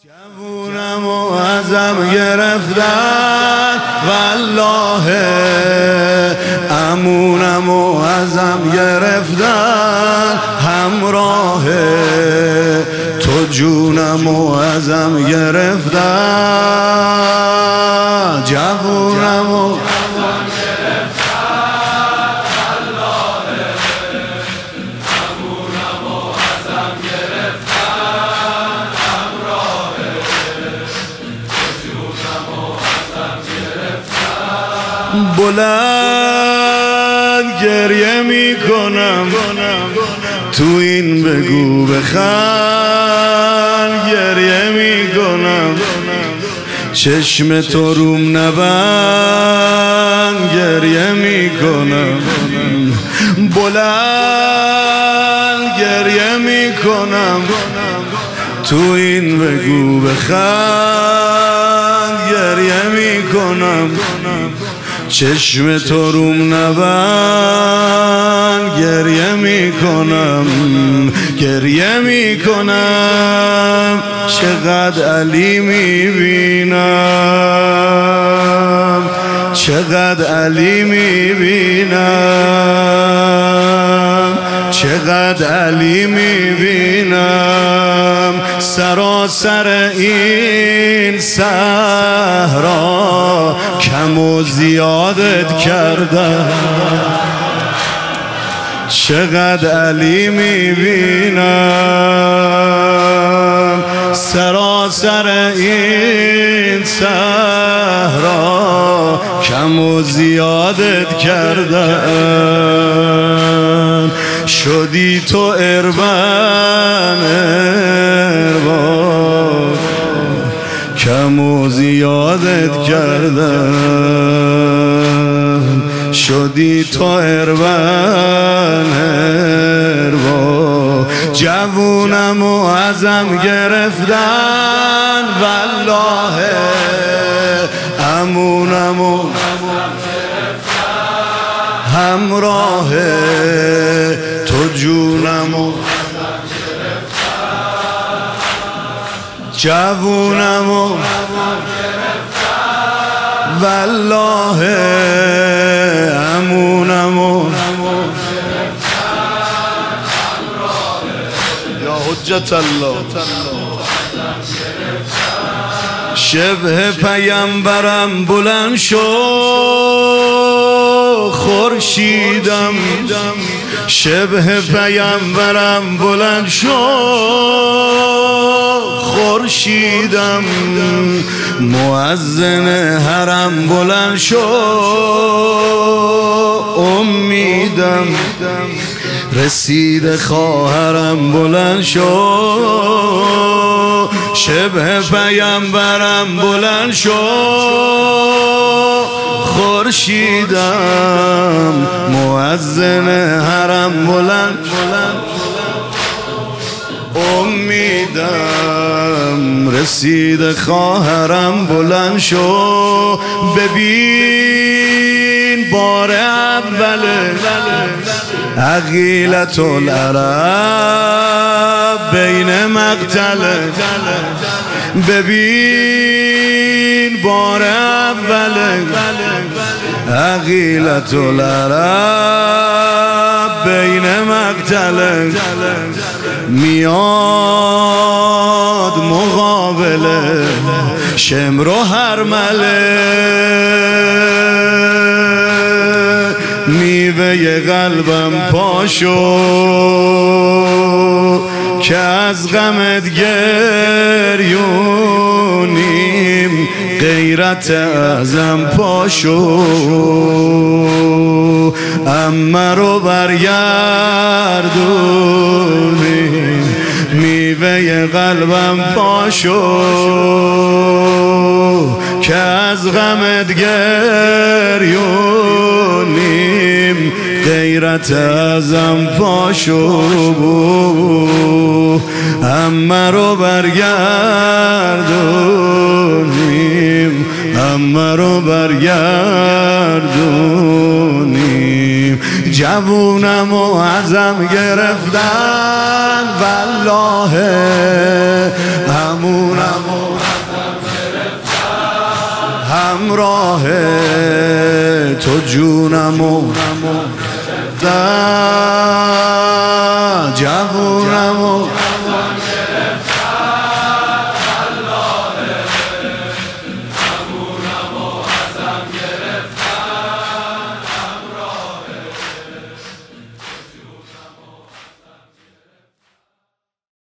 جوونم و ازم گرفتن والله، امونم و ازم گرفتن همراه تو، جونم و ازم گرفتن جوونم و بلند گریه میکنم تو این بگو بخند، گریه میکنم چشم تو روم نبند، گریه میکنم بلند گریه میکنم تو این بگو بخند، گریه میکنم چشم تو روم نبند، گریه میکنم گریه میکنم چقدر علی میبینم، چقدر علی میبینم، چقدر علی میبینم سراسر این صحرا، کم و زیادت کردم چقدر علی میبینم سراسر این صحرا، کم و زیادت کردم شدی تو اربن اربان، کم و زیادت کردم شدی تو اربن اربان، جوونم و ازم گرفتن والله، امونم و همراه تو، جونم و جوونم و والله، امونم و یا حجت الله. شبه پیامبرم بلند شو خورشیدم، شبه پیامبرم بلند شو خورشیدم، مؤذن حرم بلند شو امیدم، رسید خواهرم بلند شو، شبه پیامبرم بلند شو خورشیدم، مؤذن حرم بلند امیدم، رسید خواهرم بلند شو. ببین بار اول عقیلة العرب بین مقتل، ببین بار اول عقیلة العرب بین مقتل، میاد مقابله شمر و هرمله، میوه قلبم پاشو که از غمت گریونیم، غیرت ازم پاشو امه رو برگردونیم، میوه قلبم پاشو که از غمت گریونیم، غیرت ازم پاشو امه رو برگردونیم، امه رو برگردونیم، جوونم و ازم گرفتن والله همونم و همراه تو جونم و جوونم و